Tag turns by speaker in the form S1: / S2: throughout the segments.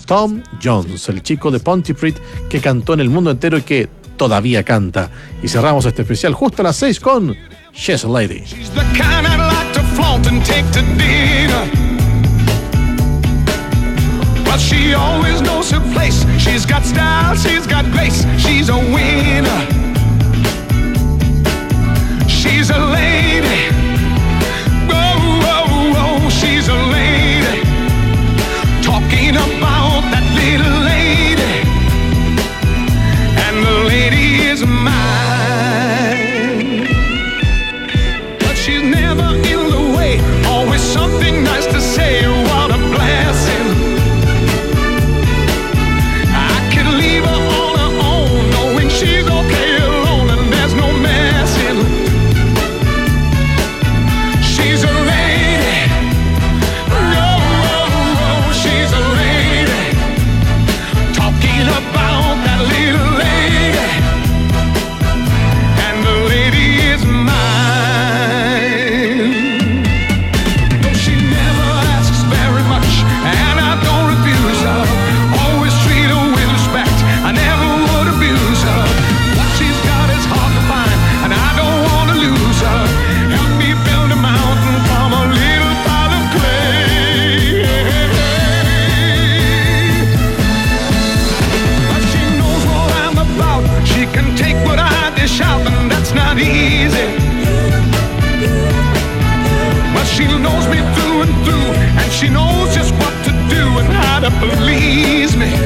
S1: Tom Jones, el chico de Pontypridd que cantó en el mundo entero y que todavía canta. Y cerramos este especial justo a las 6 con She's a Lady.
S2: She's the kind I'd like to flaunt and take to dinner. But she always knows her place. She's got style, she's got grace. She's a winner. She's a lady. Oh, oh, oh, she's a lady. Talking about that little lady. And the lady is mine. But she's never in the way. Always something nice to say. What a blessing. I could leave her on her own, knowing she's okay alone and there's no messing. She's a lady. Oh, oh, oh, she's a lady. Talking about that little lady. And the lady is mine. Though she never asks very much, and I don't refuse her. Always treat her with respect. I never would abuse her. What she's got is hard to find, and I don't want to lose her. Help me build a mountain from a little pile of clay. But she knows what I'm about. She can take what I dish out, and that's not easy. But she knows me through and through, and she knows just what to do and how to please me.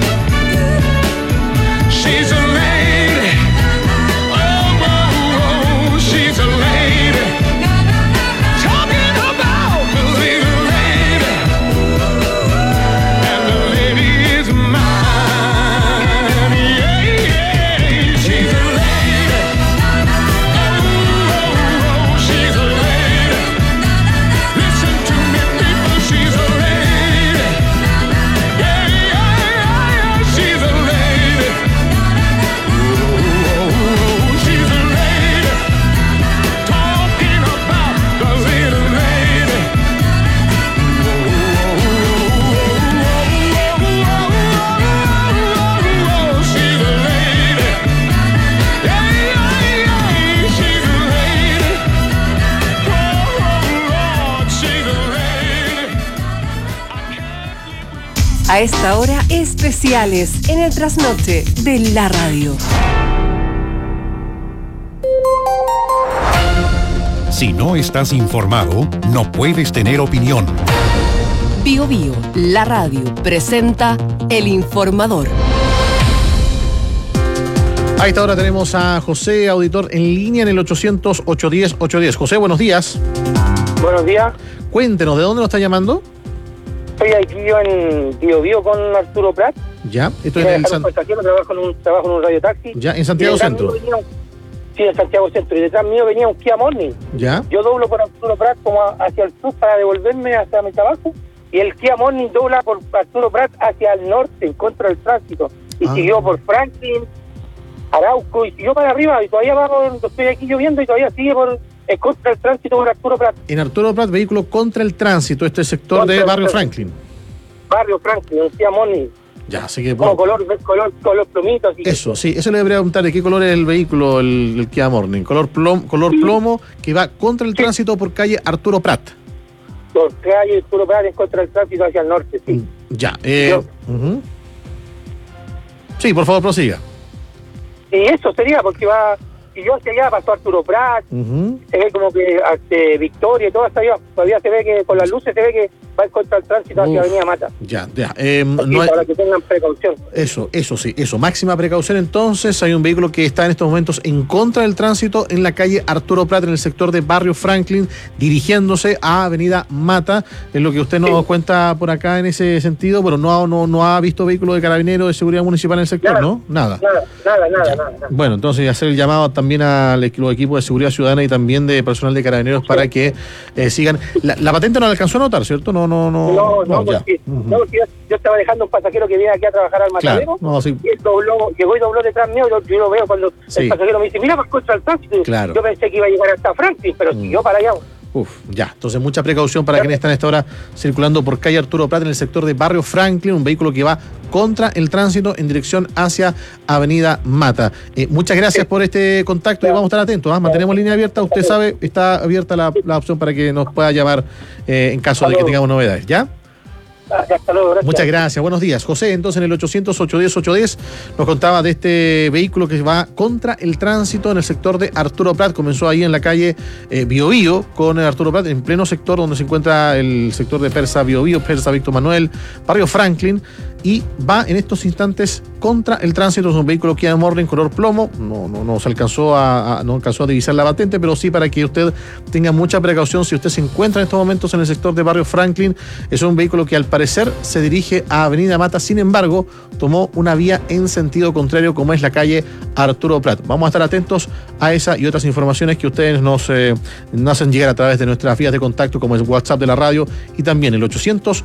S2: She's a lady. Oh, oh, oh, she's a lady. Talking about the little lady. And the lady is mine. Yeah, yeah, she's a lady. Oh, oh, oh, she's a lady. Listen to me, people, she's a lady. Yeah, yeah, yeah, she's a lady. Oh, she's a lady. Talking about the little lady. Oh, she's a lady. Yeah, yeah, yeah, she's a lady. Oh, Lord, she's a lady.
S3: A esta hora, especiales en el trasnoche de la radio.
S4: Si no estás informado, no puedes tener opinión.
S3: Bio Bio, la radio, presenta El Informador.
S1: A esta hora tenemos a José, auditor en línea en el 800-810-810. José, buenos días.
S5: Buenos días,
S1: Cuéntenos, ¿de dónde nos está llamando?
S5: estoy aquí yo en Bio Bio con Arturo Prat.
S1: Ya, esto es
S5: Quiero
S1: en,
S5: dejar un pasajero, trabajo en un radiotaxi.
S1: ya, en Santiago
S5: Y detrás
S1: Centro.
S5: mío venía sí, en Santiago Centro. Y detrás mío venía un Kia Morning.
S1: Ya,
S5: Yo doblo por Arturo Prat como hacia el sur para devolverme hacia mi trabajo. Y el Kia Morning dobla por Arturo Prat hacia el norte, en contra del tránsito. Y siguió por Franklin, Arauco, y siguió para arriba. Y todavía estoy aquí lloviendo y todavía sigue en contra del tránsito por Arturo Prat.
S1: en Arturo Prat, vehículo contra el tránsito, este sector
S5: Contra
S1: de
S5: el
S1: Barrio
S5: tránsito.
S1: Franklin.
S5: Barrio Franklin, un Kia Morning.
S1: Ya, así que...
S5: Como
S1: bueno,
S5: color plomito. Así.
S1: eso, sí, eso le debería preguntar de qué color es el vehículo, el Kia Morning. Color plomo, que va contra el tránsito por calle Arturo Prat.
S5: Por calle Arturo Prat en contra del tránsito hacia el norte, sí.
S1: Ya,
S5: Yo-
S1: ujú. Sí, por favor, prosiga.
S5: Y eso sería, porque va... Y yo hacia allá pasó Arturo Prat,
S1: Ujú.
S5: se ve como que Victoria y todo hasta allá. Todavía se ve que con las luces se ve que va en contra del tránsito hacia
S1: Uf.
S5: Avenida Mata.
S1: Ya, ya.
S5: Así,
S1: No hay-
S5: para que tengan precaución.
S1: Eso sí, eso. Máxima precaución entonces. Hay un vehículo que está en estos momentos en contra del tránsito en la calle Arturo Prat, en el sector de Barrio Franklin, dirigiéndose a Avenida Mata. Es lo que usted nos cuenta por acá en ese sentido. Bueno, no ha visto vehículos de carabineros de seguridad municipal en el sector,
S5: Nada.
S1: ¿no? Nada.
S5: Nada.
S1: Bueno, entonces hacer el llamado también a los equipos de seguridad ciudadana y también de personal de carabineros para que sigan. La patente no la alcanzó a notar, ¿cierto? No, ya.
S5: Porque,
S1: Ujú.
S5: no, porque yo estaba dejando un pasajero que viene aquí a trabajar al matadero.
S1: Claro, no, sí.
S5: Y él llegó y dobló detrás mío. Yo lo veo cuando
S1: Sí.
S5: el pasajero me dice, mira, más contra el tránsito.
S1: Claro.
S5: Yo pensé que iba a llegar hasta Franklin, pero siguió para allá.
S1: Ya. Entonces, mucha precaución para quienes están a esta hora circulando por calle Arturo Prat en el sector de Barrio Franklin, un vehículo que va contra el tránsito en dirección hacia Avenida Mata. Muchas gracias por este contacto y vamos a estar atentos. Mantenemos línea abierta. Usted sabe, está abierta la opción para que nos pueda llamar en caso de que tengamos novedades. ¿Ya?
S5: Hasta luego, gracias.
S1: Muchas gracias, buenos días. José, entonces en el 800-810-810 nos contaba de este vehículo que va contra el tránsito en el sector de Arturo Prat. Comenzó ahí en la calle Biobío con Arturo Prat, en pleno sector donde se encuentra el sector de Persa Biobío, Persa Víctor Manuel, Barrio Franklin, y va en estos instantes contra el tránsito. Es un vehículo Kia Morning color plomo. No se alcanzó a divisar la patente, pero sí para que usted tenga mucha precaución si usted se encuentra en estos momentos en el sector de Barrio Franklin. Es un vehículo que al parecer se dirige a Avenida Mata, sin embargo tomó una vía en sentido contrario, como es la calle Arturo Prat. Vamos a estar atentos a esa y otras informaciones que ustedes nos hacen llegar a través de nuestras vías de contacto, como el WhatsApp de la radio y también el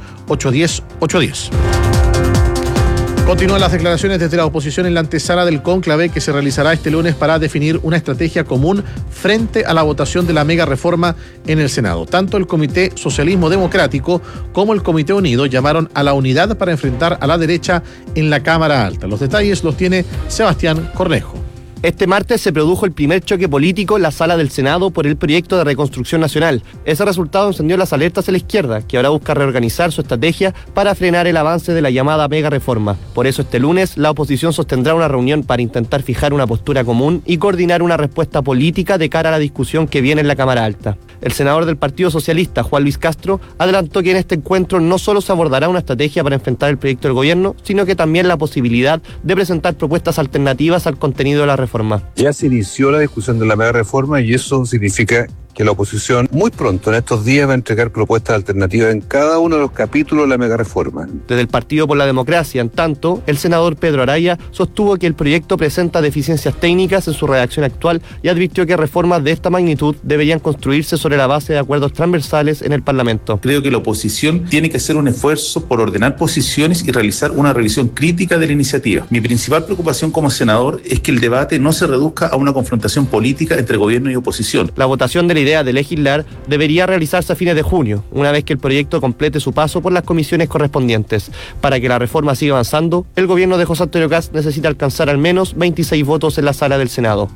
S1: 800-810-810. Continúan las declaraciones desde la oposición en la antesala del cónclave que se realizará este lunes para definir una estrategia común frente a la votación de la mega reforma en el Senado. Tanto el Comité Socialismo Democrático como el Comité Unido llamaron a la unidad para enfrentar a la derecha en la Cámara Alta. Los detalles los tiene Sebastián Cornejo.
S6: Este martes se produjo el primer choque político en la sala del Senado por el proyecto de reconstrucción nacional. Ese resultado encendió las alertas a la izquierda, que ahora busca reorganizar su estrategia para frenar el avance de la llamada mega reforma. Por eso este lunes la oposición sostendrá una reunión para intentar fijar una postura común y coordinar una respuesta política de cara a la discusión que viene en la Cámara Alta. El senador del Partido Socialista, Juan Luis Castro, adelantó que en este encuentro no solo se abordará una estrategia para enfrentar el proyecto del gobierno, sino que también la posibilidad de presentar propuestas alternativas al contenido de la reforma.
S7: Ya se inició la discusión de la mega reforma y eso significa que la oposición muy pronto, en estos días, va a entregar propuestas alternativas en cada uno de los capítulos de la mega reforma.
S6: Desde el Partido por la Democracia, en tanto, el senador Pedro Araya sostuvo que el proyecto presenta deficiencias técnicas en su redacción actual y advirtió que reformas de esta magnitud deberían construirse sobre la base de acuerdos transversales en el Parlamento.
S8: Creo que la oposición tiene que hacer un esfuerzo por ordenar posiciones y realizar una revisión crítica de la iniciativa. Mi principal preocupación como senador es que el debate no se reduzca a una confrontación política entre gobierno y oposición.
S6: La votación de la idea de legislar debería realizarse a fines de junio, una vez que el proyecto complete su paso por las comisiones correspondientes. Para que la reforma siga avanzando, el gobierno de José Antonio Kast necesita alcanzar al menos 26 votos en la sala del Senado.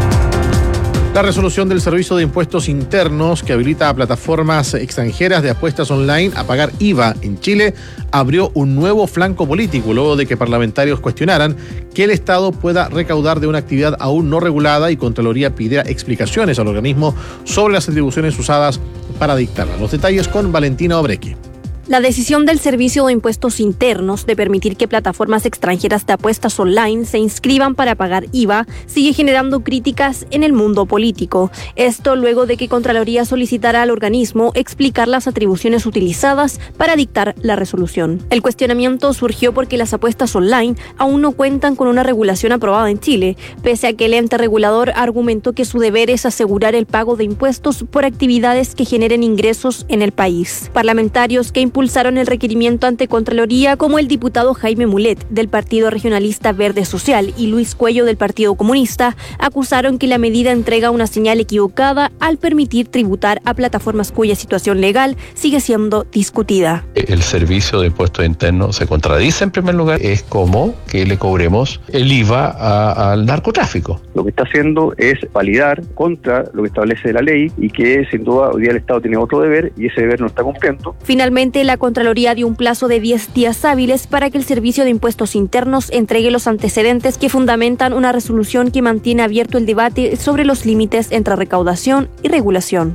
S1: La resolución del Servicio de Impuestos Internos que habilita a plataformas extranjeras de apuestas online a pagar IVA en Chile abrió un nuevo flanco político luego de que parlamentarios cuestionaran que el Estado pueda recaudar de una actividad aún no regulada y Contraloría pidiera explicaciones al organismo sobre las atribuciones usadas para dictarla. Los detalles con Valentina Obrequi.
S9: La decisión del Servicio de Impuestos Internos de permitir que plataformas extranjeras de apuestas online se inscriban para pagar IVA sigue generando críticas en el mundo político. Esto luego de que Contraloría solicitara al organismo explicar las atribuciones utilizadas para dictar la resolución. El cuestionamiento surgió porque las apuestas online aún no cuentan con una regulación aprobada en Chile, pese a que el ente regulador argumentó que su deber es asegurar el pago de impuestos por actividades que generen ingresos en el país. Parlamentarios que impulsaron el requerimiento ante Contraloría, como el diputado Jaime Mulet del Partido Regionalista Verde Social y Luis Cuello del Partido Comunista, acusaron que la medida entrega una señal equivocada al permitir tributar a plataformas cuya situación legal sigue siendo discutida.
S10: El Servicio de Impuestos Internos se contradice en primer lugar, es como que le cobremos el IVA al narcotráfico.
S11: Lo que está haciendo es validar contra lo que establece la ley y que sin duda hoy día el Estado tiene otro deber y ese deber no está cumpliendo.
S9: Finalmente, la Contraloría dio un plazo de 10 días hábiles para que el Servicio de Impuestos Internos entregue los antecedentes que fundamentan una resolución que mantiene abierto el debate sobre los límites entre recaudación y regulación.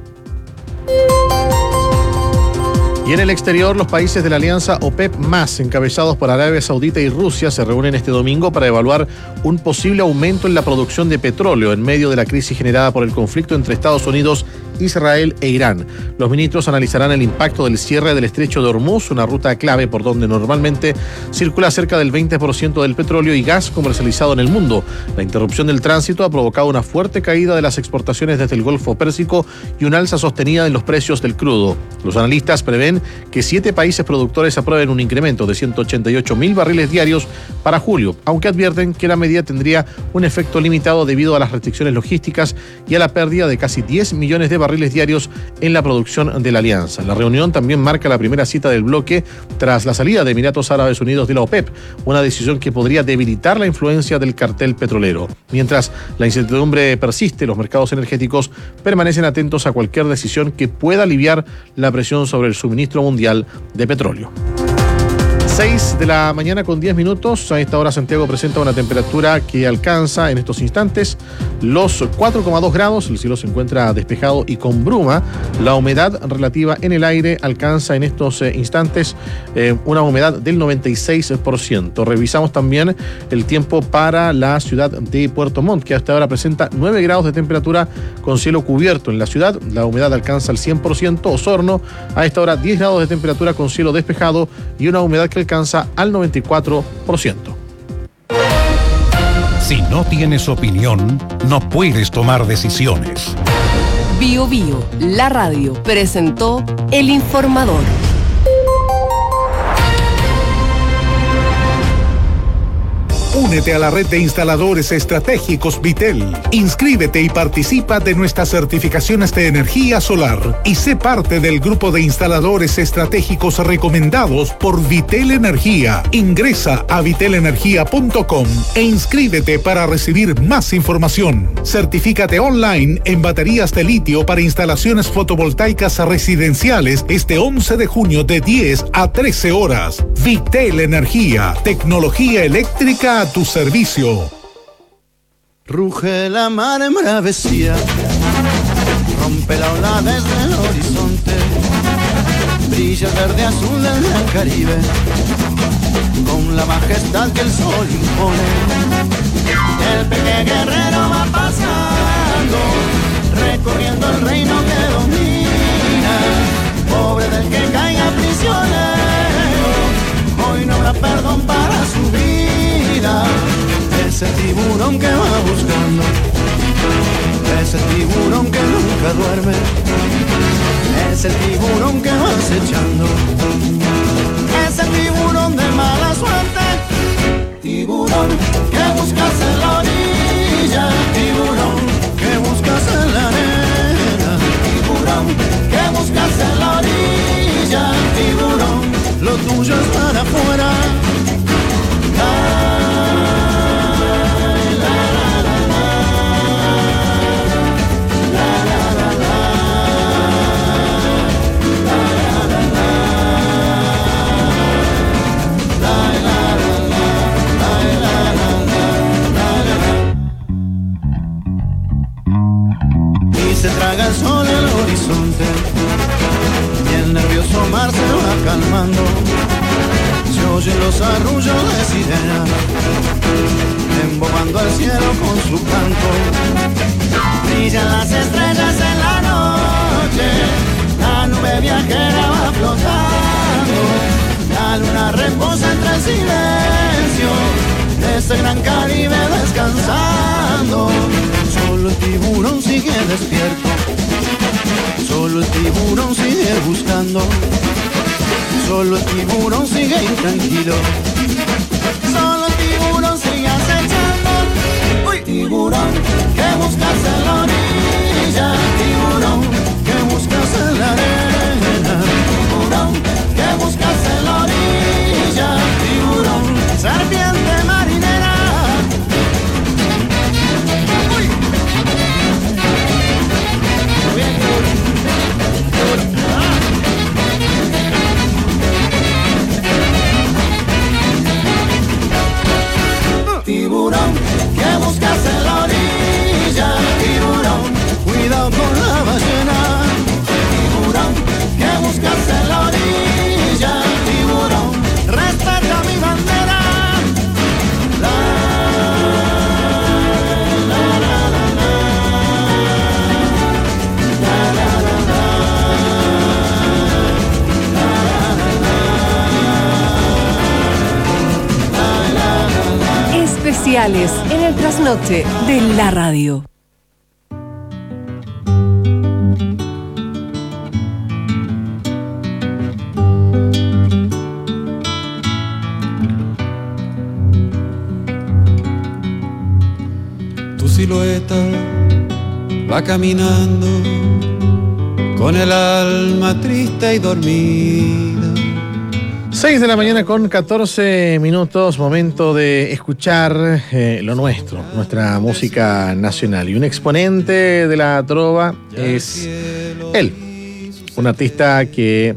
S1: Y en el exterior, los países de la alianza OPEP+, encabezados por Arabia Saudita y Rusia, se reúnen este domingo para evaluar un posible aumento en la producción de petróleo en medio de la crisis generada por el conflicto entre Estados Unidos, Israel e Irán. Los ministros analizarán el impacto del cierre del estrecho de Hormuz, una ruta clave por donde normalmente circula cerca del 20% del petróleo y gas comercializado en el mundo. La interrupción del tránsito ha provocado una fuerte caída de las exportaciones desde el Golfo Pérsico y una alza sostenida en los precios del crudo. Los analistas prevén que 7 países productores aprueben un incremento de 188.000 barriles diarios para julio, aunque advierten que la medida tendría un efecto limitado debido a las restricciones logísticas y a la pérdida de casi 10 millones de barriles diarios en la producción de la alianza. La reunión también marca la primera cita del bloque tras la salida de Emiratos Árabes Unidos de la OPEP, una decisión que podría debilitar la influencia del cartel petrolero. Mientras la incertidumbre persiste, los mercados energéticos permanecen atentos a cualquier decisión que pueda aliviar la presión sobre el suministro mundial de petróleo. 6 de la mañana con 10 minutos. A esta hora Santiago presenta una temperatura que alcanza en estos instantes los 4,2 grados. El cielo se encuentra despejado y con bruma. La humedad relativa en el aire alcanza en estos instantes una humedad del 96%. Revisamos también el tiempo para la ciudad de Puerto Montt, que hasta ahora presenta 9 grados de temperatura con cielo cubierto en la ciudad. La humedad alcanza el 100%. Osorno, a esta hora 10 grados de temperatura con cielo despejado y una humedad que alcanza al 94%.
S4: Si no tienes opinión, no puedes tomar decisiones.
S3: Bio Bio, la radio, presentó El Informador.
S12: Únete a la red de instaladores estratégicos Vitel. Inscríbete y participa de nuestras certificaciones de energía solar y sé parte del grupo de instaladores estratégicos recomendados por Vitel Energía. Ingresa a vitelenergia.com e inscríbete para recibir más información. Certifícate online en baterías de litio para instalaciones fotovoltaicas residenciales este 11 de junio de 10 a 13 horas. Vitel Energía, tecnología eléctrica a tu servicio.
S13: Ruge la mar embravecida, rompe la ola desde el horizonte, brilla el verde azul del gran Caribe, con la majestad que el sol impone. El pequeño guerrero va pasando, recorriendo el reino que domina, pobre del que caiga prisionero, hoy no habrá perdón para su vida. Ese tiburón que va buscando, ese tiburón que nunca duerme, es el tiburón que va acechando, ese tiburón de mala suerte, tiburón que buscas en la orilla, tiburón que buscas en la arena, tiburón que buscas en la orilla, tiburón, lo tuyo es para afuera. Se traga el sol en el horizonte y el nervioso mar se va calmando. Se oyen los arrullos de sirena embobando al cielo con su canto. Brillan las estrellas en la noche, la nube viajera va flotando, la luna reposa entre el silencio de ese gran Caribe descansando. Solo el tiburón sigue despierto, solo el tiburón sigue buscando, solo el tiburón sigue intranquilo, solo el tiburón sigue acechando. Uy, tiburón que buscas en la orilla, tiburón que buscas en la arena, tiburón que buscas en la orilla, tiburón, serpiente marinera. Tiburón que buscas en la orilla, tiburón, cuidado con la ballena, tiburón que buscas en la orilla, tiburón, respeta mi bandera.
S3: Especiales en el trasnoche de la radio.
S14: Tu silueta va caminando
S13: con el alma triste y dormida.
S1: 6 de la mañana con 14 minutos, momento de escuchar lo nuestro, nuestra música nacional. Y un exponente de la trova es él, un artista que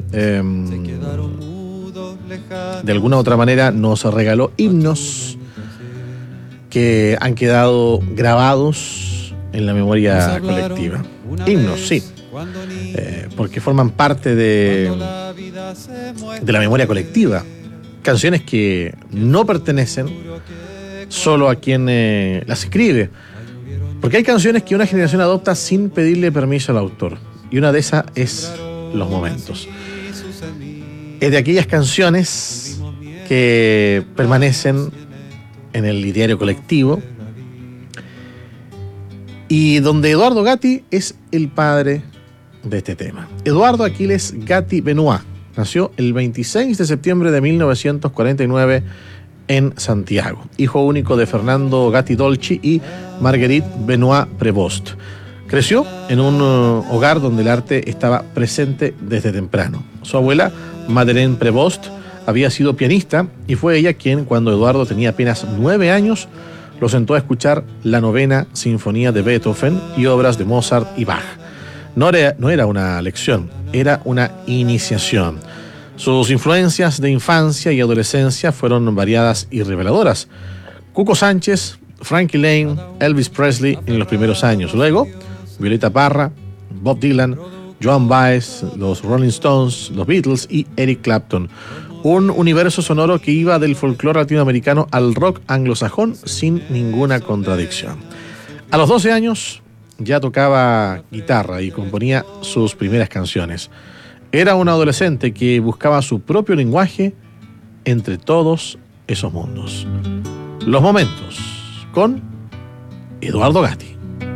S1: de alguna u otra manera nos regaló himnos que han quedado grabados en la memoria colectiva. Himnos, sí. Porque forman parte de la memoria colectiva. Canciones que no pertenecen solo a quien las escribe. Porque hay canciones que una generación adopta sin pedirle permiso al autor. Y una de esas es Los Momentos. Es de aquellas canciones que permanecen en el ideario colectivo y donde Eduardo Gatti es el padre de este tema. Eduardo Aquiles Gatti Benoit nació el 26 de septiembre de 1949 en Santiago, hijo único de Fernando Gatti Dolci y Marguerite Benoit Prevost. Creció en un hogar donde el arte estaba presente desde temprano. Su abuela, Madeleine Prevost, había sido pianista y fue ella quien, cuando Eduardo tenía apenas 9 años, lo sentó a escuchar la 9ª Sinfonía de Beethoven y obras de Mozart y Bach. No era una lección, era una iniciación. Sus influencias de infancia y adolescencia fueron variadas y reveladoras. Cuco Sánchez, Frankie Lane, Elvis Presley en los primeros años. Luego, Violeta Parra, Bob Dylan, Joan Baez, los Rolling Stones, los Beatles y Eric Clapton. Un universo sonoro que iba del folclore latinoamericano al rock anglosajón sin ninguna contradicción. A los 12 años ya tocaba guitarra y componía sus primeras canciones. Era un adolescente que buscaba su propio lenguaje entre todos esos mundos. Los Momentos, con Eduardo Gatti.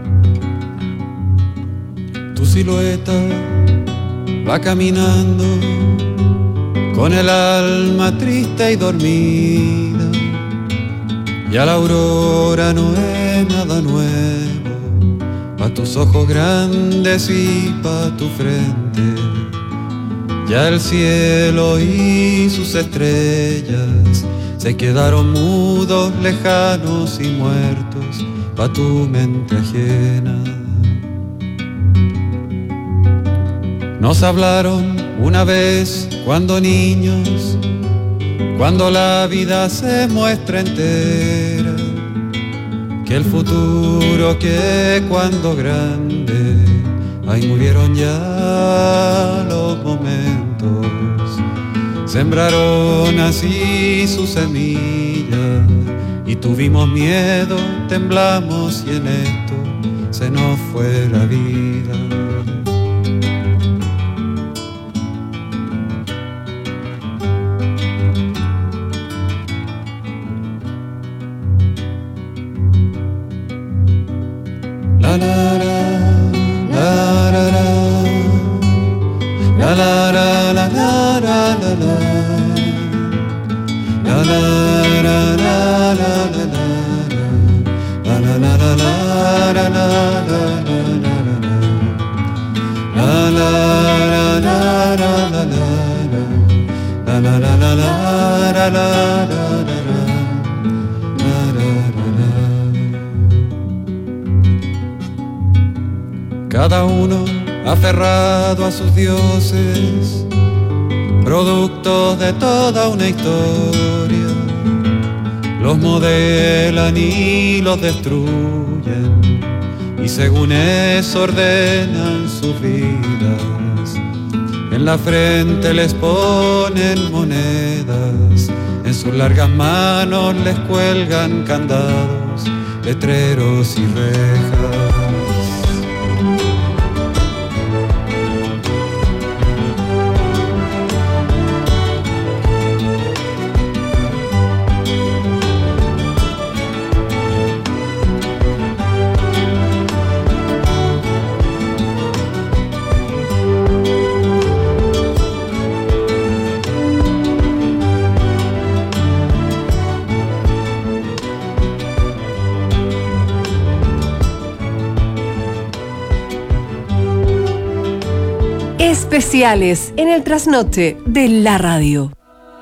S13: Tu silueta va caminando con el alma triste y dormida. Ya la aurora no es nada nuevo pa' tus ojos grandes y pa' tu frente. Ya el cielo y sus estrellas se quedaron mudos, lejanos y muertos pa' tu mente ajena. Nos hablaron una vez cuando niños, cuando la vida se muestra entera, que el futuro que cuando grande, ahí murieron ya los momentos. Sembraron así su semilla y tuvimos miedo, temblamos y en esto se nos fue la vida. La la la la la la la la la la la la Cada uno aferrado a sus dioses, productos de toda una historia, los modelan y los destruyen, y según eso ordenan sus vidas. En la frente les ponen monedas, en sus largas manos les cuelgan candados, letreros y rejas.
S3: especiales en el trasnoche de la radio.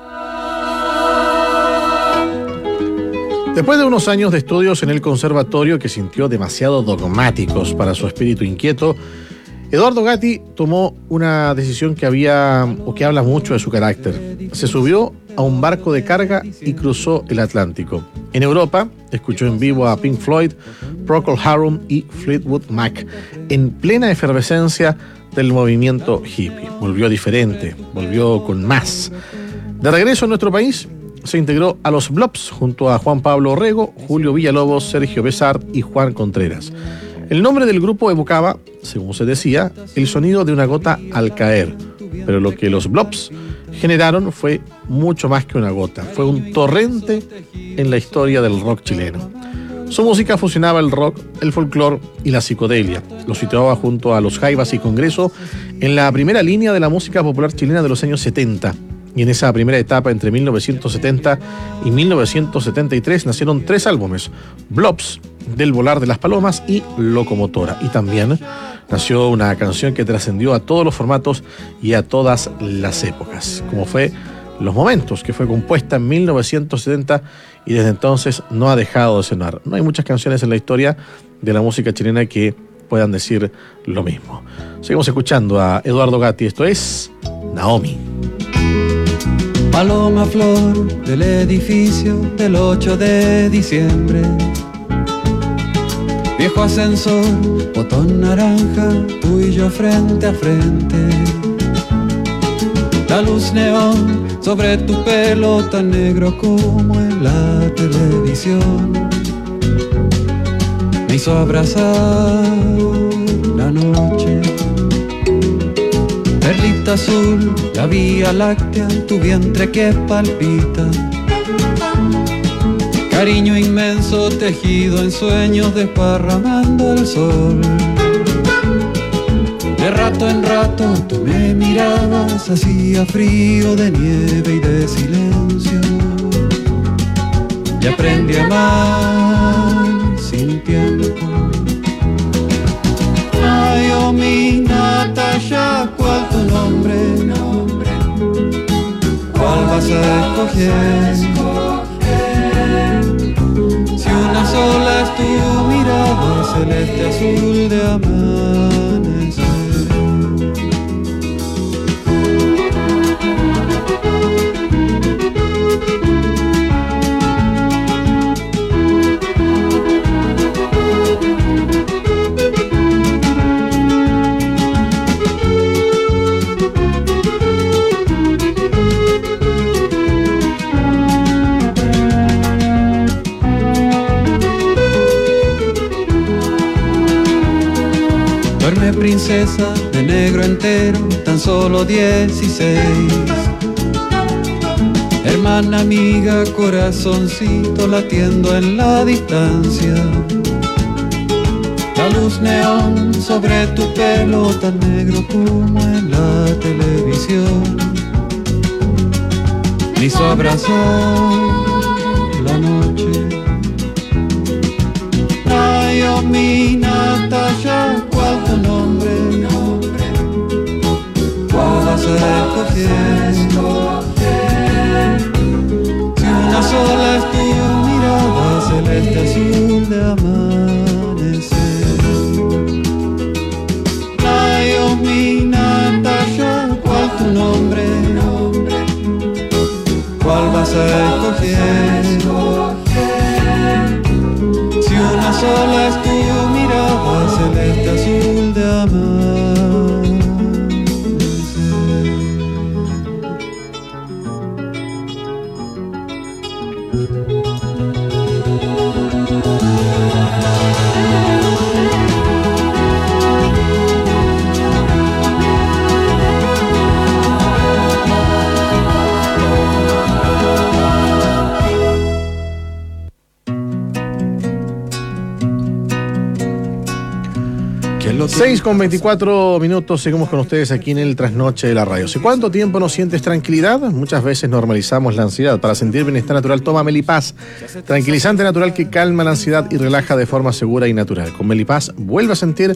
S1: Después de unos años de estudios en el conservatorio que sintió demasiado dogmáticos para su espíritu inquieto, Eduardo Gatti tomó una decisión que habla mucho de su carácter. Se subió a un barco de carga y cruzó el Atlántico. En Europa, escuchó en vivo a Pink Floyd, Procol Harum y Fleetwood Mac, en plena efervescencia del movimiento hippie. Volvió diferente, volvió con más. De regreso a nuestro país, se integró a los Blobs junto a Juan Pablo Orrego, Julio Villalobos, Sergio Besart y Juan Contreras. El nombre del grupo evocaba, según se decía, el sonido de una gota al caer, pero lo que los Blobs generaron fue mucho más que una gota, fue un torrente en la historia del rock chileno. Su música fusionaba el rock, el folclore y la psicodelia. Lo situaba junto a los Jaivas y Congreso en la primera línea de la música popular chilena de los años 70. Y en esa primera etapa, entre 1970 y 1973, nacieron 3 álbumes: Blobs, Del Volar de las Palomas y Locomotora. Y también nació una canción que trascendió a todos los formatos y a todas las épocas, como fue Los Momentos, que fue compuesta en 1970 y desde entonces no ha dejado de sonar. No hay muchas canciones en la historia de la música chilena que puedan decir lo mismo. Seguimos escuchando a Eduardo Gatti. Esto es Naomi.
S14: Paloma flor del edificio del 8 de diciembre. Viejo ascensor, botón naranja, tú y yo frente a frente. La luz neón sobre tu pelo tan negro como en la televisión me hizo abrazar la noche. Perlita azul, la vía láctea, tu vientre que palpita. Cariño inmenso tejido en sueños desparramando el sol. De rato en rato tú me mirabas, hacía frío de nieve y de silencio. Y aprendí a amar sin tiempo. Ay, oh mi Natasha, ¿cuál tu nombre? ¿Cuál vas a escoger? Si una sola es tu mirada, celeste azul de amanecer. Princesa de negro entero, tan solo 16. Hermana amiga, corazoncito latiendo en la distancia. La luz neón sobre tu pelo tan negro como en la televisión me hizo abrazar la noche. Ay, oh mi Natasha, ¿cuál tu nombre? ¿Cuál vas a escoger? Si una sola es tu mirada, celeste azul de amanecer. Ay, oh mi Natasha, ¿cuál tu nombre? ¿Cuál vas a escoger? Si una sola es tu mirada, celeste azul de amanecer.
S1: Seis con 24 minutos, seguimos con ustedes aquí en el Trasnoche de la Radio. ¿Hace cuánto tiempo no sientes tranquilidad? Muchas veces normalizamos la ansiedad. Para sentir bienestar natural, toma Melipaz, tranquilizante natural que calma la ansiedad y relaja de forma segura y natural. Con Melipaz vuelve a sentir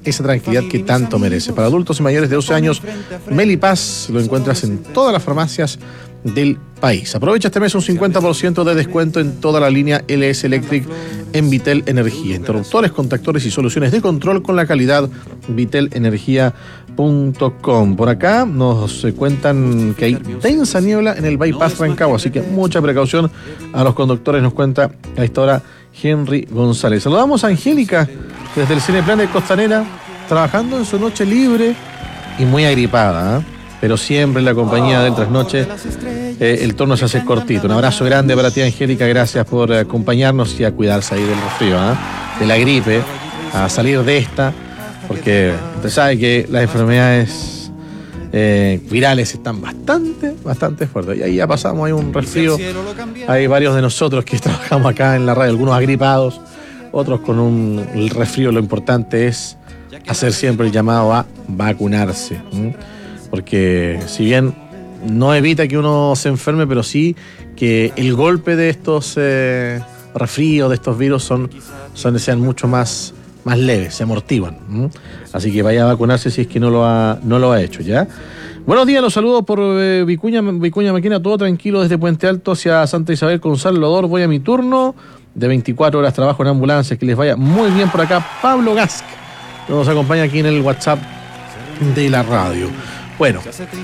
S1: esa tranquilidad que tanto merece. Para adultos y mayores de 12 años, Melipaz lo encuentras en todas las farmacias del país. Aprovecha este mes un 50% de descuento en toda la línea LS Electric en Vitel Energía. Interruptores, contactores y soluciones de control con la calidad vitelenergia.com. Por acá nos cuentan que hay densa niebla en el bypass Rancagua, así que mucha precaución a los conductores, nos cuenta a esta hora Henry González. Saludamos a Angélica desde el Cineplan de Costanera, trabajando en su noche libre y muy agripada, pero siempre en la compañía del trasnoche. El turno se hace cortito. Un abrazo grande para ti, Angélica, gracias por acompañarnos y a cuidarse ahí del resfrío, de la gripe, a salir de esta, porque usted sabe que las enfermedades virales están bastante fuertes. Y ahí ya pasamos, hay un resfrío. Hay varios de nosotros que trabajamos acá en la radio, algunos agripados, otros con el resfrío. Lo importante es hacer siempre el llamado a vacunarse, porque si bien no evita que uno se enferme, pero sí que el golpe de estos resfríos, de estos virus, sean mucho más leves, se amortiguan. Así que vaya a vacunarse si es que no lo ha hecho, ¿ya? Buenos días, los saludo por Vicuña Maquina, todo tranquilo desde Puente Alto hacia Santa Isabel con Salvador. Voy a mi turno de 24 horas, trabajo en ambulancia, que les vaya muy bien por acá. Pablo Gask nos acompaña aquí en el WhatsApp de la radio. Bueno,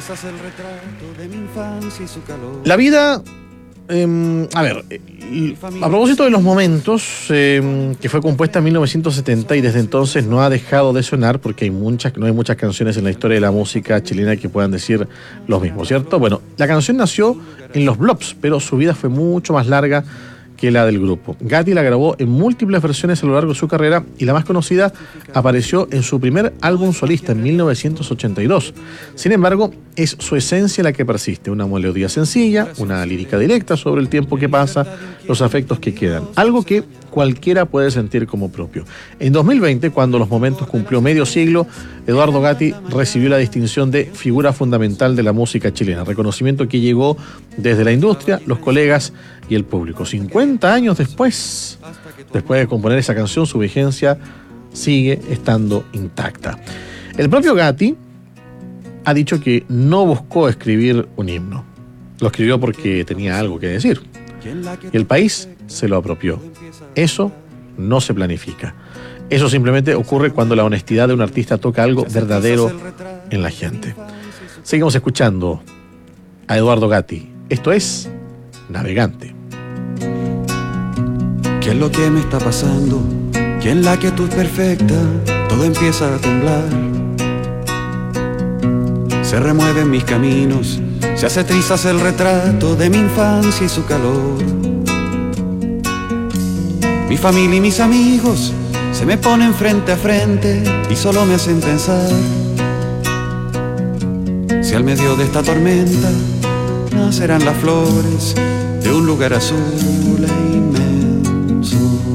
S1: la vida, a propósito de Los Momentos, que fue compuesta en 1970 y desde entonces no ha dejado de sonar, porque no hay muchas canciones en la historia de la música chilena que puedan decir lo mismo, ¿cierto? Bueno, la canción nació en Los Blobs, pero su vida fue mucho más larga que la del grupo. Gatti la grabó en múltiples versiones a lo largo de su carrera y la más conocida apareció en su primer álbum solista en 1982. Sin embargo, es su esencia la que persiste, una melodía sencilla, una lírica directa sobre el tiempo que pasa, los afectos que quedan, algo que cualquiera puede sentir como propio. En 2020, cuando Los Momentos cumplió medio siglo, Eduardo Gatti recibió la distinción de figura fundamental de la música chilena, reconocimiento que llegó desde la industria, los colegas y el público. 50 años después de componer esa canción, su vigencia sigue estando intacta. El propio Gatti ha dicho que no buscó escribir un himno. Lo escribió porque tenía algo que decir. Y el país se lo apropió. Eso no se planifica. Eso simplemente ocurre cuando la honestidad de un artista toca algo verdadero en la gente. Seguimos escuchando a Eduardo Gatti. Esto es Navegante.
S13: ¿Qué es lo que me está pasando? Que en la quietud perfecta todo empieza a temblar. Se remueven mis caminos, se hace trizas el retrato de mi infancia y su calor. Mi familia y mis amigos se me ponen frente a frente y solo me hacen pensar si al medio de esta tormenta nacerán las flores de un lugar azul e inmenso.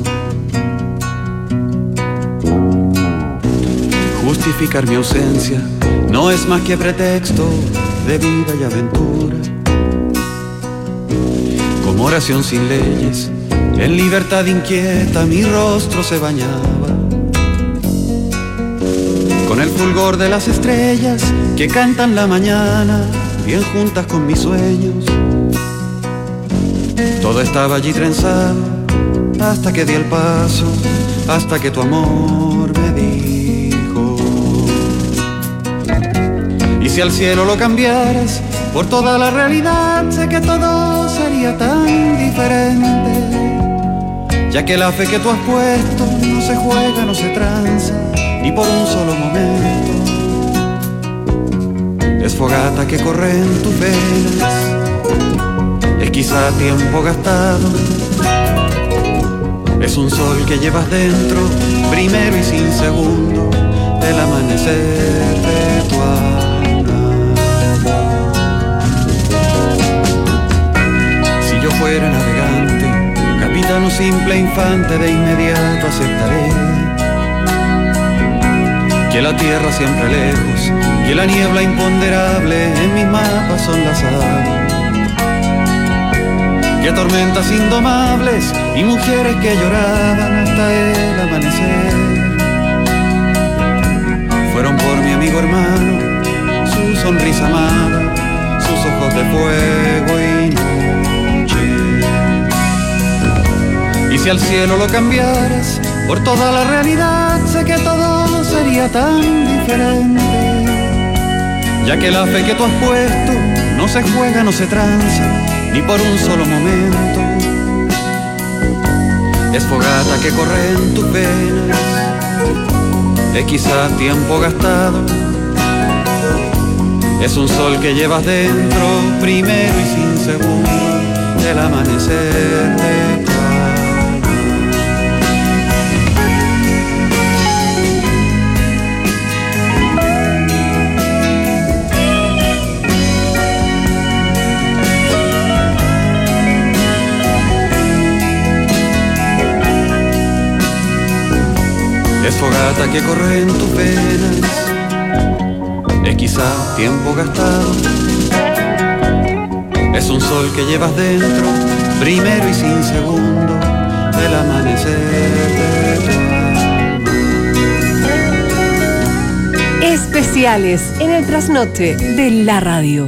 S13: Justificar mi ausencia no es más que pretexto de vida y aventura. Como oración sin leyes, en libertad inquieta mi rostro se bañaba con el fulgor de las estrellas que cantan la mañana, bien juntas con mis sueños. Todo estaba allí trenzado hasta que di el paso, hasta que tu amor me dijo: y si al cielo lo cambiaras por toda la realidad, sé que todo sería tan diferente, ya que la fe que tú has puesto no se juega, no se tranza, ni por un solo momento. Es fogata que corre en tus venas, es quizá tiempo gastado, es un sol que llevas dentro, primero y sin segundo, del amanecer de tu alma. Si yo fuera navegante, capitán o simple infante, de inmediato aceptaré que la tierra siempre lejos, que la niebla imponderable en mis mapas son las aves, que tormentas indomables y mujeres que lloraban hasta el amanecer.
S14: fueron por mi amigo hermano, su sonrisa amada, sus ojos de fuego y noche. Y si al cielo lo cambiaras por toda la realidad, sé que todo sería tan diferente, ya que la fe que tú has puesto no se juega, no se tranza, ni por un solo momento. Es fogata que corre en tus venas, es quizá tiempo gastado, es un sol que llevas dentro, primero y sin segundo, del amanecer de tu Es fogata que corre en tus venas, es quizá tiempo gastado, es un sol que llevas dentro, primero y sin segundo, del amanecer de tu alma.
S3: Especiales en el trasnoche de la radio.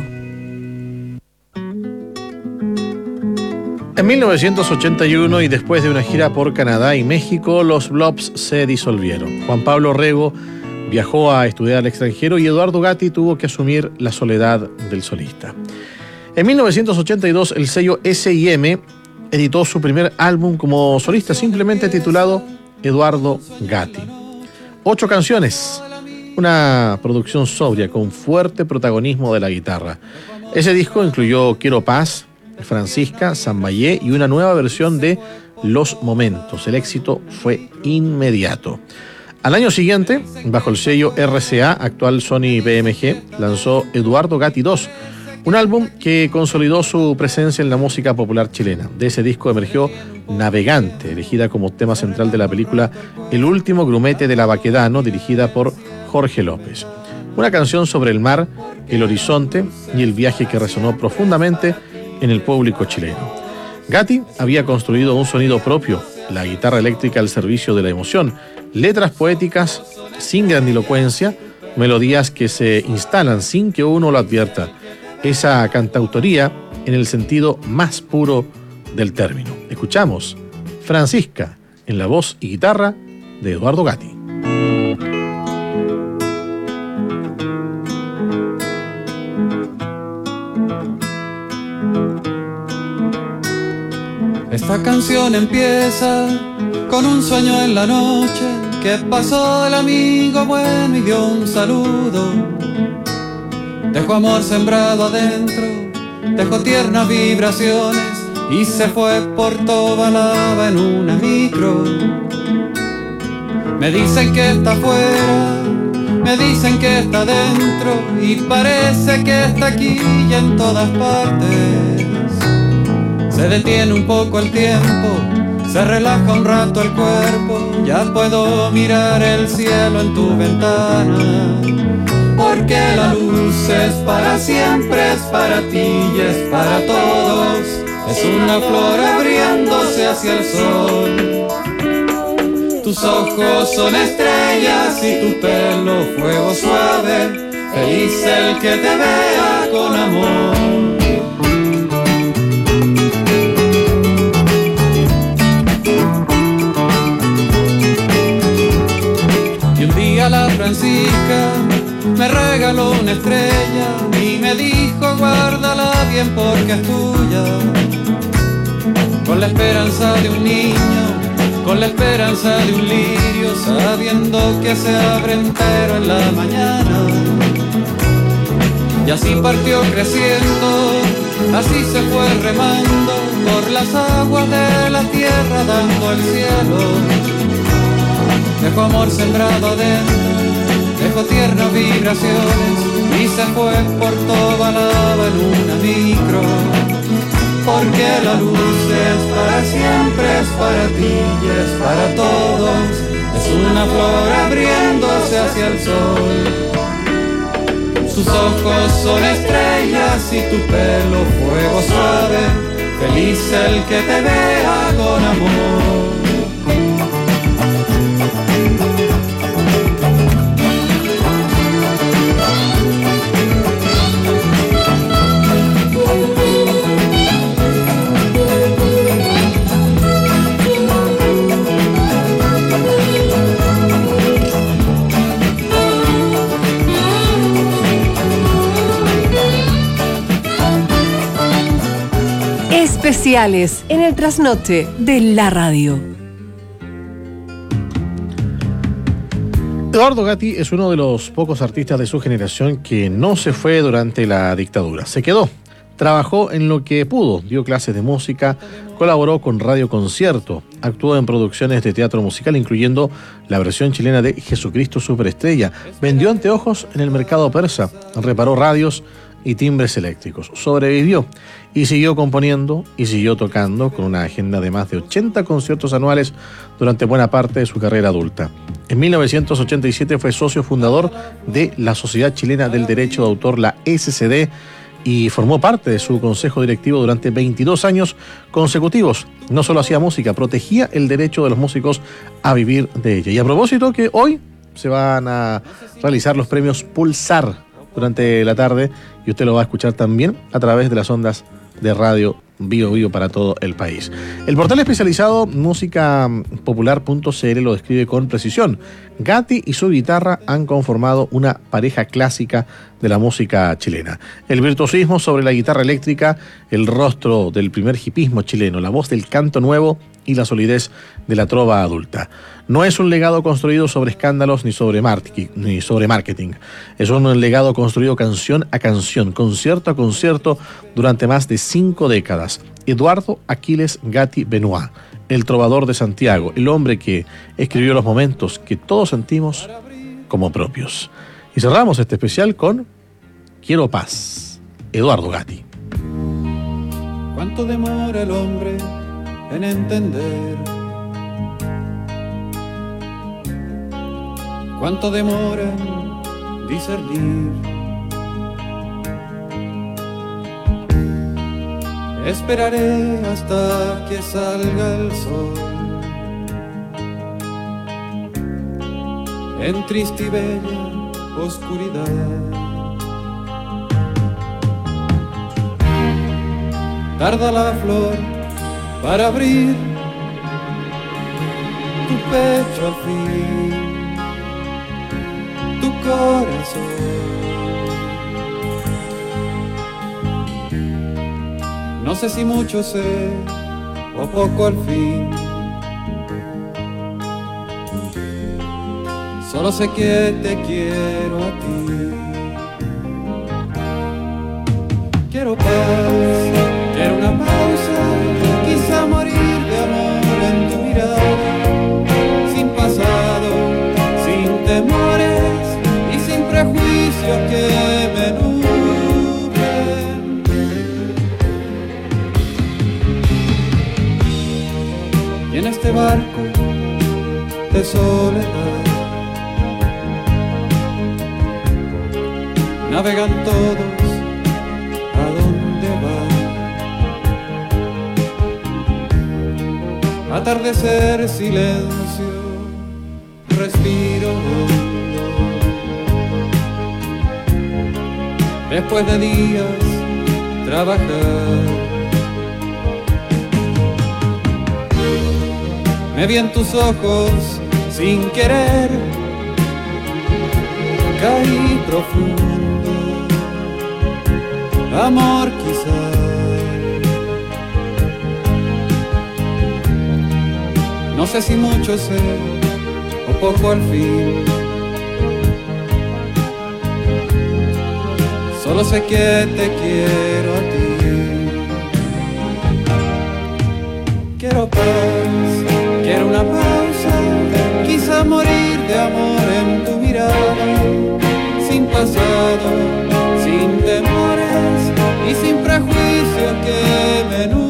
S1: En 1981 y después de una gira por Canadá y México, los Blobs se disolvieron. Juan Pablo Rego viajó a estudiar al extranjero y Eduardo Gatti tuvo que asumir la soledad del solista. En 1982 el sello S&M editó su primer álbum como solista, simplemente titulado Eduardo Gatti. 8 canciones, una producción sobria con fuerte protagonismo de la guitarra. Ese disco incluyó Quiero Paz, Francisca, San Mayé y una nueva versión de Los Momentos. El éxito fue inmediato. Al año siguiente, bajo el sello RCA, actual Sony BMG, lanzó Eduardo Gatti 2, un álbum que consolidó su presencia en la música popular chilena. De ese disco emergió Navegante, elegida como tema central de la película El último grumete de la Baquedano, dirigida por Jorge López. Una canción sobre el mar, el horizonte y el viaje que resonó profundamente en el público chileno. Gatti había construido un sonido propio, la guitarra eléctrica al servicio de la emoción, letras poéticas sin grandilocuencia, melodías que se instalan sin que uno lo advierta. Esa cantautoría en el sentido más puro del término. Escuchamos Francisca en la voz y guitarra de Eduardo Gatti.
S14: Esta canción empieza con un sueño en la noche que pasó el amigo bueno y dio un saludo. Dejó amor sembrado adentro, dejó tiernas vibraciones y se fue por Tobalaba en una micro. Me dicen que está afuera, me dicen que está dentro y parece que está aquí y en todas partes. Se detiene un poco el tiempo, se relaja un rato el cuerpo, ya puedo mirar el cielo en tu ventana. Porque la luz es para siempre, es para ti y es para todos. Es una flor abriéndose hacia el sol. Tus ojos son estrellas y tu pelo fuego suave. Feliz el que te vea con amor. La Francisca me regaló una estrella y me dijo guárdala bien porque es tuya. Con la esperanza de un niño, con la esperanza de un lirio, sabiendo que se abre entero en la mañana. Y así partió creciendo, así se fue remando por las aguas de la tierra dando el cielo. Dejó amor sembrado adentro, dejó tiernas vibraciones y se fue por Tobalaba en una micro. Porque la luz es para siempre, es para ti y es para todos. Es una flor abriéndose hacia el sol. Sus ojos son estrellas y tu pelo fuego suave. Feliz el que te vea con amor.
S3: especiales en el trasnoche de la radio.
S1: Eduardo Gatti es uno de los pocos artistas de su generación que no se fue durante la dictadura. Se quedó, trabajó en lo que pudo, dio clases de música, colaboró con Radio Concierto, actuó en producciones de teatro musical, incluyendo la versión chilena de Jesucristo Superestrella, vendió anteojos en el mercado persa, reparó radios y timbres eléctricos, sobrevivió y siguió componiendo y siguió tocando con una agenda de más de 80 conciertos anuales durante buena parte de su carrera adulta. En 1987 fue socio fundador de la Sociedad Chilena del Derecho de Autor, la SCD, y formó parte de su consejo directivo durante 22 años consecutivos. No solo hacía música, protegía el derecho de los músicos a vivir de ella. Y a propósito que hoy se van a realizar los premios Pulsar durante la tarde y usted lo va a escuchar también a través de las ondas de radio Bio Bio para todo el país. El portal especializado musicapopular.cl lo describe con precisión. Gatti y su guitarra han conformado una pareja clásica de la música chilena. El virtuosismo sobre la guitarra eléctrica, el rostro del primer hipismo chileno, la voz del canto nuevo y la solidez de la trova adulta. No es un legado construido sobre escándalos ni sobre marketing. Es un legado construido canción a canción, concierto a concierto durante más de 5 décadas. Eduardo Aquiles Gatti Benoit, el trovador de Santiago, el hombre que escribió los momentos que todos sentimos como propios. Y cerramos este especial con Quiero Paz, Eduardo Gatti.
S14: ¿Cuánto demora el hombre en entender? ¿Cuánto demora en discernir? Esperaré hasta que salga el sol en triste y bella oscuridad. Tarda la flor para abrir tu pecho al fin, tu corazón. No sé si mucho sé o poco al fin. Solo sé que te quiero a ti. Quiero paz, quiero una pausa, quizá morir de amor en tu mirada, sin pasado, sin temores y sin prejuicios que me nublen. Y en este barco de soledad navegan todos a donde van. Atardecer, silencio, respiro hondo. Después de días trabajar, me vi en tus ojos sin querer, caí profundo, amor quizás. No sé si mucho sé o poco al fin. Solo sé que te quiero a ti. Quiero paz, quiero una pausa, quizá morir de amor en tu mirada, sin pasado, sin temores y sin prejuicios que me nublen.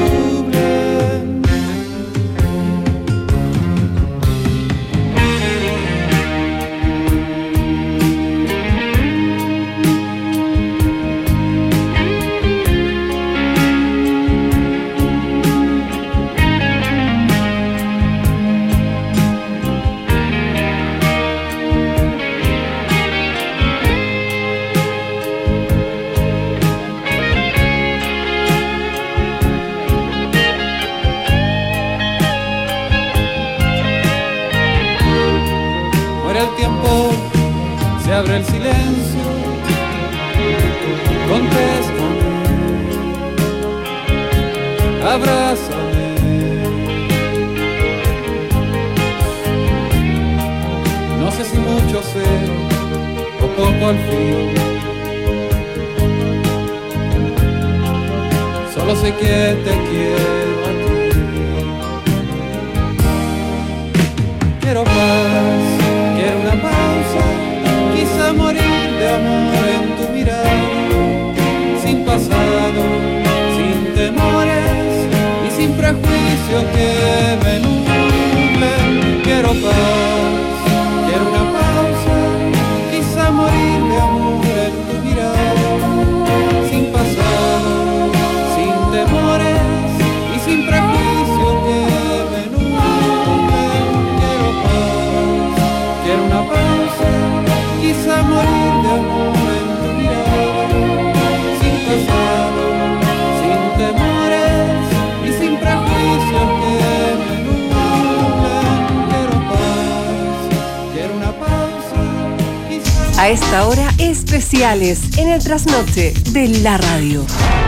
S14: Se abre el silencio, contéstame. al fin. Solo sé que te quiero a ti. Quiero paz, quiero una pausa, quizá morir de amor en tu mirada, sin pasado, sin temores y sin prejuicios que me nublen. Quiero paz, quiero una pausa, quizá morir de amor en tu mirada, sin pasado, sin temores y sin prejuicios que me nublen. Quiero paz, quiero una pausa, quizá morir de amor en tu mirada, sin pasado, sin temores y sin prejuicios que me nublen. Quiero paz, quiero una pausa, quizá...
S3: A esta hora, especiales en el trasnoche de la radio.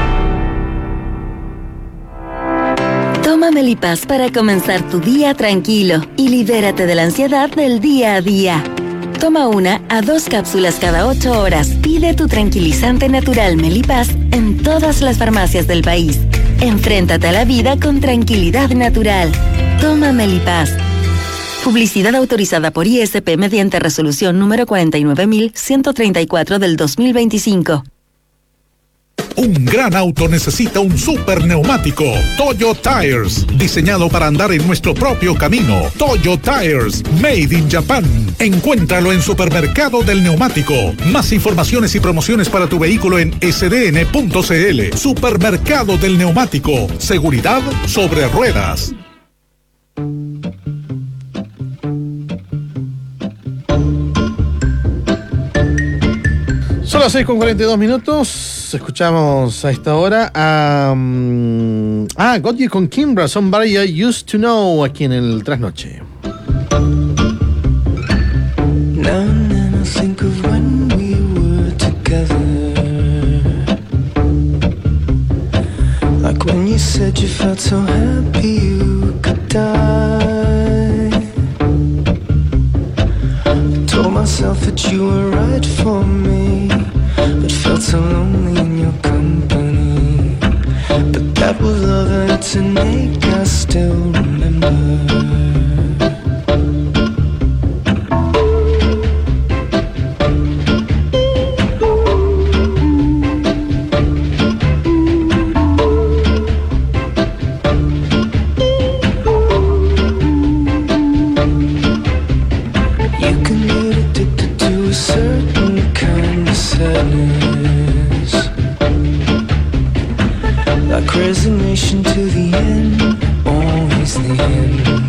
S15: Toma Melipaz para comenzar tu día tranquilo y libérate de la ansiedad del día a día. Toma 1 a 2 cápsulas cada 8 horas. Pide tu tranquilizante natural Melipaz en todas las farmacias del país. Enfréntate a la vida con tranquilidad natural. Toma Melipaz. Publicidad autorizada por ISP mediante resolución número 49.134 del 2025.
S12: Un gran auto necesita un super neumático. Toyo Tires, diseñado para andar en nuestro propio camino. Toyo Tires, made in Japan. Encuéntralo en Supermercado del Neumático. Más informaciones y promociones para tu vehículo en sdn.cl. Supermercado del Neumático. Seguridad sobre ruedas.
S1: Son las 6:42. Escuchamos a esta hora a Gotye con Kimbra, Somebody I Used to Know, aquí en el Trasnoche.
S16: Now and then I think of when we were together, like when you said you felt so happy you could die. I told myself that you were right for me, but felt so lonely in your company. But that was love and it's an ache I still remember. Resignation to the end, always the end.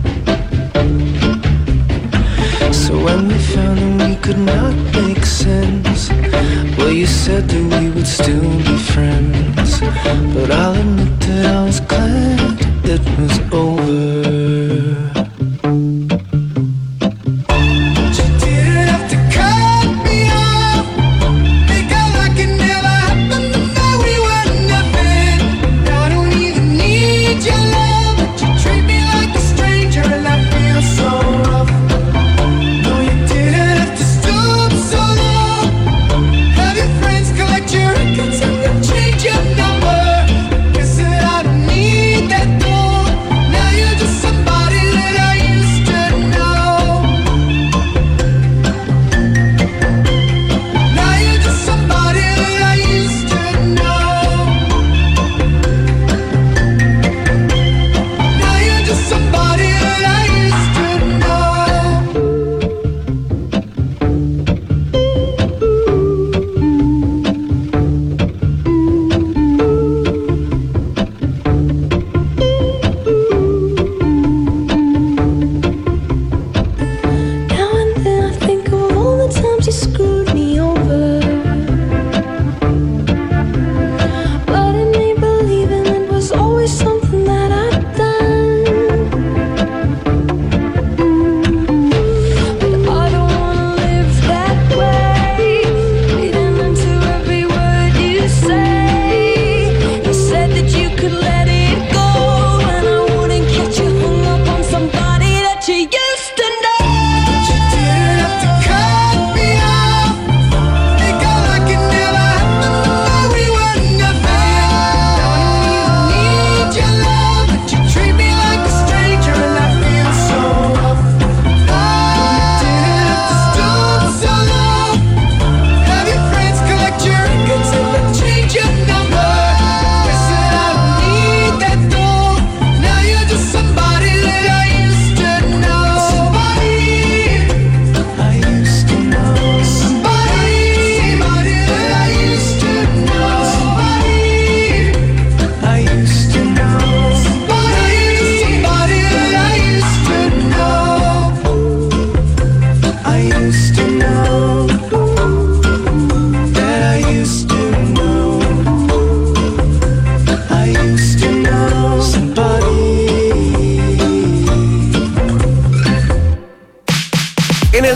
S16: So when we found that we could not make sense, well, you said that we would still be friends. But I'll admit that I was glad it was over. Just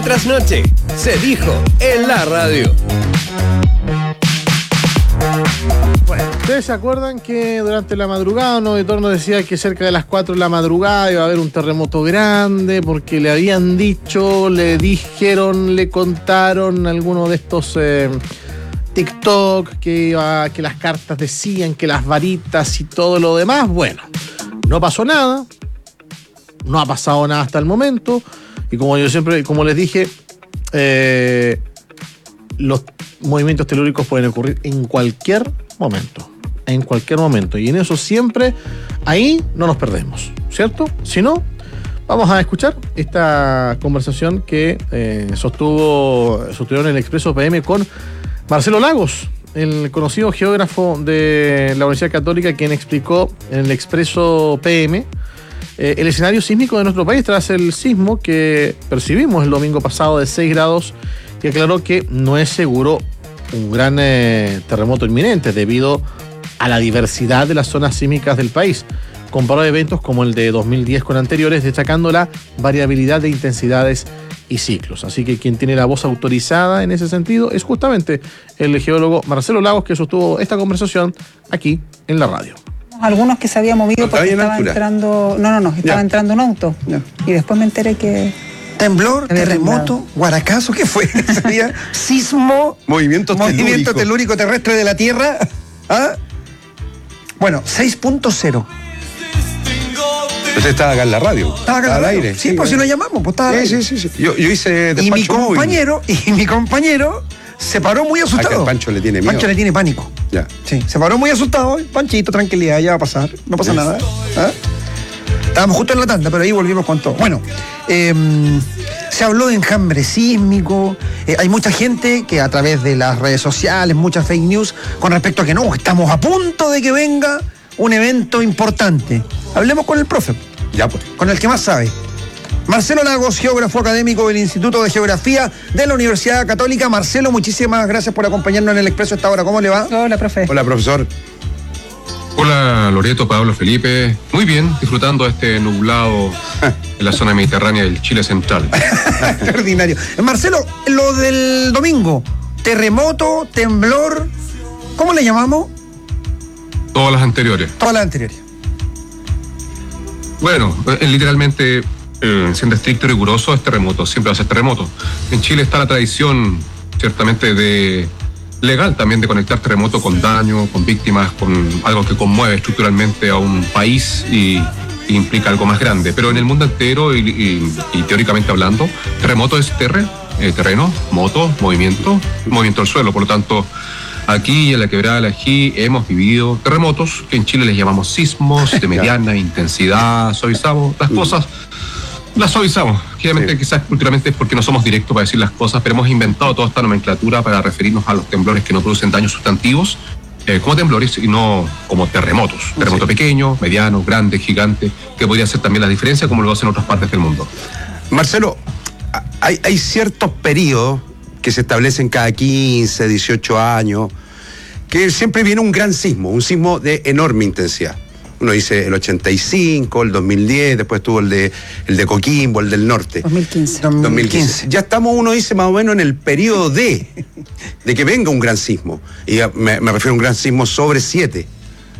S17: trasnoche. Se dijo en la radio.
S1: Bueno, ¿ustedes se acuerdan que durante la madrugada un auditor nos decía que cerca de las 4 de la madrugada iba a haber un terremoto grande porque le habían dicho, le dijeron, le contaron algunos de estos TikTok que las cartas decían, que las varitas y todo lo demás? Bueno, no pasó nada, no ha pasado nada hasta el momento y como yo siempre, como les dije, los movimientos telúricos pueden ocurrir en cualquier momento, y en eso siempre, ahí no nos perdemos, ¿cierto? Si no, vamos a escuchar esta conversación que sostuvieron en el Expreso PM con Marcelo Lagos, el conocido geógrafo de la Universidad Católica, quien explicó en el Expreso PM el escenario sísmico de nuestro país tras el sismo que percibimos el domingo pasado de 6 grados, y aclaró que no es seguro un gran terremoto inminente debido a la diversidad de las zonas sísmicas del país. Comparó eventos como el de 2010 con anteriores, destacando la variabilidad de intensidades y ciclos. Así que quien tiene la voz autorizada en ese sentido es justamente el geólogo Marcelo Lagos, que sostuvo esta conversación aquí en la radio.
S18: Algunos que se había movido porque estaba entrando... estaba entrando un auto. Y después me enteré que...
S19: Temblor, terremoto, guaracazo, ¿qué fue? ¿Sería sismo? Movimiento telúrico terrestre de la Tierra. ¿Ah? Bueno, 6.0.
S20: Usted estaba acá en la radio.
S19: Estaba acá al aire. Sí, por si nos llamamos, pues estaba al aire.
S20: Sí. Yo hice despacho
S19: y mi compañero se paró muy asustado.
S20: Acá Pancho le tiene miedo.
S19: Pancho le tiene pánico.
S20: Ya.
S19: Sí, se paró muy asustado. Panchito, tranquilidad, ya va a pasar. No pasa nada. ¿Ah? Estábamos justo en la tanda, pero ahí volvimos con todo. Bueno, se habló de enjambre sísmico. Hay mucha gente que a través de las redes sociales, muchas fake news, con respecto a que no, estamos a punto de que venga un evento importante. Hablemos con el profe.
S20: Ya, pues.
S19: Con el que más sabe. Marcelo Lagos, geógrafo académico del Instituto de Geografía de la Universidad Católica. Marcelo, muchísimas gracias por acompañarnos en el Expreso a esta hora. ¿Cómo le va?
S18: Hola, profe.
S20: Hola, profesor.
S21: Hola Loreto, Pablo, Felipe. Muy bien, disfrutando de este nublado en la zona mediterránea del Chile central.
S19: Extraordinario. Marcelo, lo del domingo, terremoto, temblor, ¿cómo le llamamos?
S21: Todas las anteriores.
S19: Todas las anteriores.
S21: Bueno, literalmente, siendo estricto y riguroso, es terremoto, siempre va a ser terremoto. En Chile está la tradición, ciertamente, legal también de conectar terremoto con daño, con víctimas, con algo que conmueve estructuralmente a un país y implica algo más grande. Pero en el mundo entero y teóricamente hablando, terremoto es terreno, moto, movimiento del suelo. Por lo tanto, aquí en la Quebrada del Ají hemos vivido terremotos que en Chile les llamamos sismos de mediana intensidad, suavizamos las cosas. Las suavizamos. Obviamente, quizás culturalmente es porque no somos directos para decir las cosas, pero hemos inventado toda esta nomenclatura para referirnos a los temblores que no producen daños sustantivos como temblores y no como terremotos. Terremoto pequeño, mediano, grande, gigante, que podría ser también la diferencia como lo hacen en otras partes del mundo.
S20: Marcelo, hay ciertos periodos que se establecen cada 15, 18 años, que siempre viene un gran sismo, un sismo de enorme intensidad. Uno dice el 85, el 2010, después tuvo el de Coquimbo, el del norte.
S18: 2015.
S20: Ya estamos, uno dice, más o menos en el periodo de que venga un gran sismo. Y me refiero a un gran sismo sobre 7.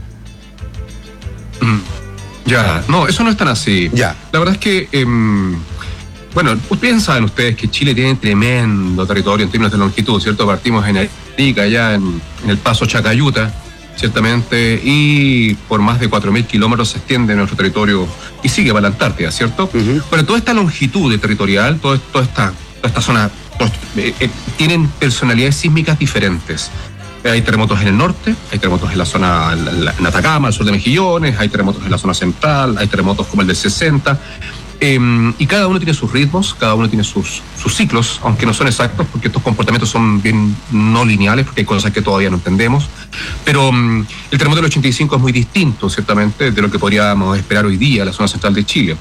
S21: Ya, no, eso no es tan así.
S20: Ya.
S21: La verdad es que, bueno, piensan ustedes que Chile tiene tremendo territorio en términos de longitud, ¿cierto? Partimos en Arica, allá en el Paso Chacayuta, ciertamente, y por más de 4.000 kilómetros se extiende nuestro territorio y sigue para la Antártida, ¿cierto? Pero toda esta longitud territorial, toda esta zona, tienen personalidades sísmicas diferentes. Hay terremotos en el norte, hay terremotos en la zona, en Atacama, al sur de Mejillones, hay terremotos en la zona central, hay terremotos como el del 60, y cada uno tiene sus ritmos, cada uno tiene sus ciclos, aunque no son exactos, porque estos comportamientos son bien no lineales, porque hay cosas que todavía no entendemos. Pero el terremoto del 85 es muy distinto, ciertamente, de lo que podríamos esperar hoy día en la zona central de Chile.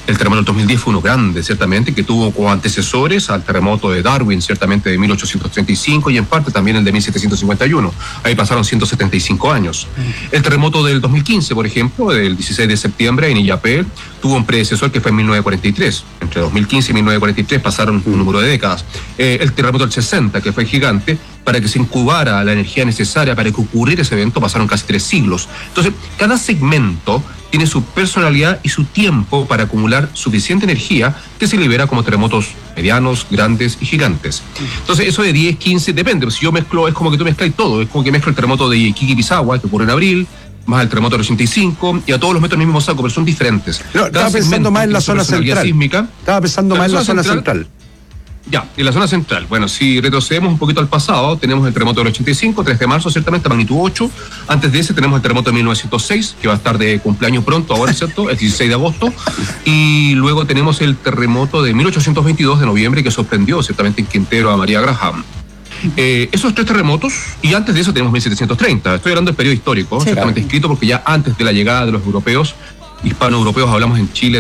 S21: El terremoto del 2010 fue uno grande, ciertamente, que tuvo como antecesores al terremoto de Darwin, ciertamente de 1835, y en parte también el de 1751. Ahí pasaron 175 años. El terremoto del 2015, por ejemplo, del 16 de septiembre en Illapel, tuvo un predecesor que fue en 1943. Entre 2015 y 1943 pasaron un número de décadas. El terremoto del 60, que fue gigante, para que se incubara la energía necesaria para que ocurriera ese evento, pasaron casi 3 siglos. Entonces, cada segmento tiene su personalidad y su tiempo para acumular suficiente energía que se libera como terremotos medianos, grandes y gigantes. Entonces, eso de 10, 15, depende. Si yo mezclo, es como que tú mezclas todo. Es como que mezclo el terremoto de Iquique y Pisagua, que ocurre en abril, más el terremoto del 85, y a todos los meto en el mismo saco, pero son diferentes.
S20: No, estaba pensando más en la zona central. Estaba pensando más en la zona central.
S21: Ya, en la zona central. Bueno, si retrocedemos un poquito al pasado, tenemos el terremoto del 85, 3 de marzo, ciertamente, magnitud 8. Antes de ese tenemos el terremoto de 1906, que va a estar de cumpleaños pronto, ahora, ¿cierto? El 16 de agosto. Y luego tenemos el terremoto de 1822 de noviembre, que sorprendió, ciertamente, en Quintero a María Graham. Esos 3 terremotos, y antes de eso tenemos 1730. Estoy hablando del periodo histórico, ciertamente escrito, porque ya antes de la llegada de los europeos, hispano-europeos, hablamos en Chile